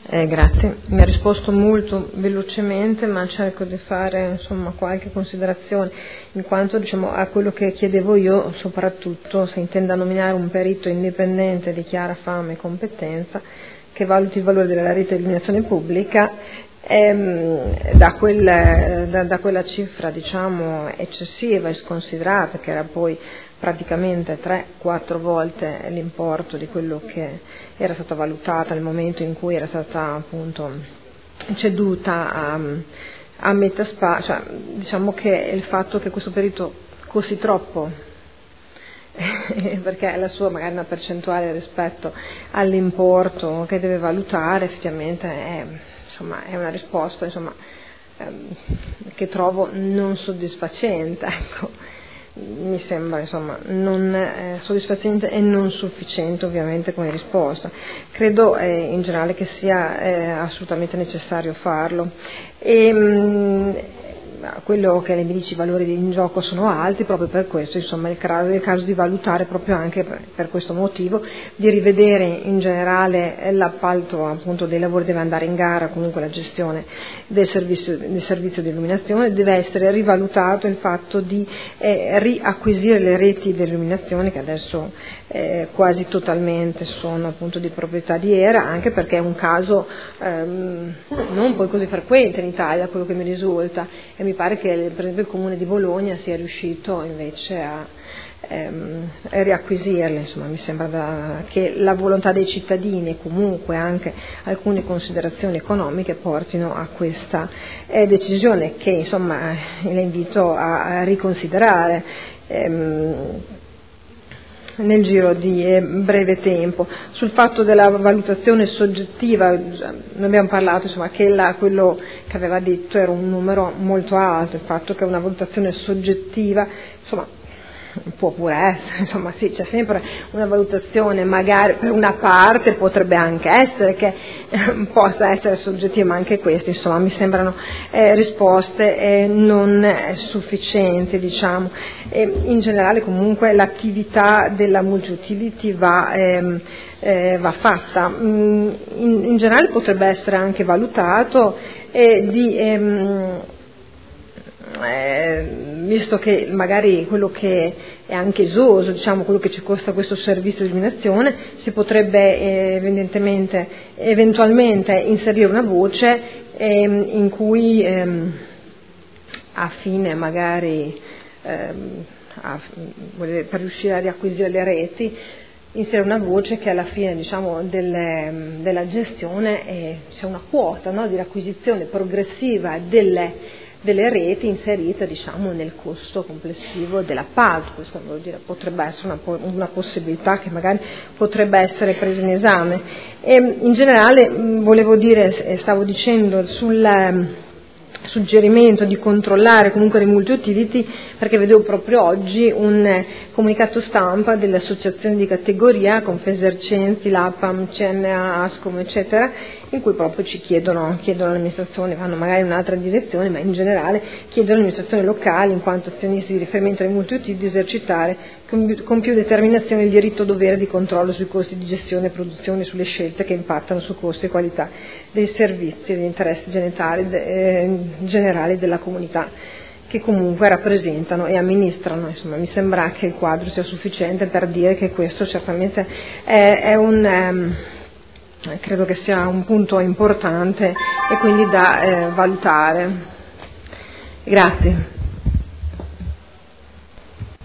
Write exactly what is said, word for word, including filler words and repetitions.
Eh, grazie, mi ha risposto molto velocemente, ma cerco di fare insomma qualche considerazione, in quanto diciamo a quello che chiedevo io, soprattutto se intenda nominare un perito indipendente di chiara fama e competenza che valuti il valore della rete di illuminazione pubblica ehm, da, quel, da, da quella cifra diciamo eccessiva e sconsiderata, che era poi praticamente tre quattro volte l'importo di quello che era stata valutata nel momento in cui era stata appunto ceduta a, a Metaspa, cioè, diciamo che il fatto che questo perito costi troppo perché la sua magari una percentuale rispetto all'importo che deve valutare effettivamente è, insomma, è una risposta insomma, ehm, che trovo non soddisfacente, ecco. Mi sembra insomma non eh, soddisfacente e non sufficiente ovviamente come risposta. Credo eh, in generale che sia eh, assolutamente necessario farlo. E, mh, quello che mi dici, i valori in gioco sono alti, proprio per questo insomma è il caso, il caso di valutare proprio anche per, per questo motivo, di rivedere in generale l'appalto appunto dei lavori, deve andare in gara, comunque la gestione del servizio, del servizio di illuminazione, deve essere rivalutato il fatto di eh, riacquisire le reti di illuminazione che adesso eh, quasi totalmente sono appunto di proprietà di Era, anche perché è un caso ehm, non poi così frequente in Italia, quello che mi risulta, e mi pare che per esempio il Comune di Bologna sia riuscito invece a, ehm, a riacquisirle. Insomma, mi sembra da, che la volontà dei cittadini e comunque anche alcune considerazioni economiche portino a questa eh, decisione che insomma le invito a, a riconsiderare ehm, nel giro di eh, breve tempo. Sul fatto della valutazione soggettiva, noi abbiamo parlato insomma, che la, quello che aveva detto era un numero molto alto, il fatto che una valutazione soggettiva insomma può pure essere, insomma sì, c'è sempre una valutazione, magari per una parte potrebbe anche essere che eh, possa essere soggettiva, ma anche queste insomma mi sembrano eh, risposte eh, non eh, sufficienti, diciamo. E in generale comunque l'attività della multi-utility va, ehm, eh, va fatta, mm, in, in generale potrebbe essere anche valutato eh, di ehm, Eh, visto che magari quello che è anche esoso, diciamo quello che ci costa questo servizio di illuminazione, si potrebbe eh, evidentemente eventualmente inserire una voce ehm, in cui ehm, a fine magari ehm, a, per riuscire a riacquisire le reti, inserire una voce che alla fine diciamo delle, della gestione eh, c'è una quota, no, di riacquisizione progressiva delle delle reti inserite diciamo nel costo complessivo dell'appalto. Questo vuol dire potrebbe essere una, una possibilità che magari potrebbe essere presa in esame. E in generale mh, volevo dire, stavo dicendo sul um, suggerimento di controllare comunque le multi-utility, perché vedevo proprio oggi un eh, comunicato stampa delle associazioni di categoria, Confesercenti, l'APAM, C N A, ASCOM, eccetera, in cui proprio ci chiedono, chiedono all'amministrazione, vanno magari in un'altra direzione, ma in generale chiedono alle amministrazioni locali, in quanto azionisti di riferimento alle multi-utility, di esercitare con, con più determinazione il diritto-dovere di controllo sui costi di gestione e produzione, sulle scelte che impattano su costi e qualità dei servizi e di interesse generale, eh, generali della comunità che comunque rappresentano e amministrano. Insomma, mi sembra che il quadro sia sufficiente per dire che questo certamente è, è un um, credo che sia un punto importante e quindi da eh, valutare. Grazie.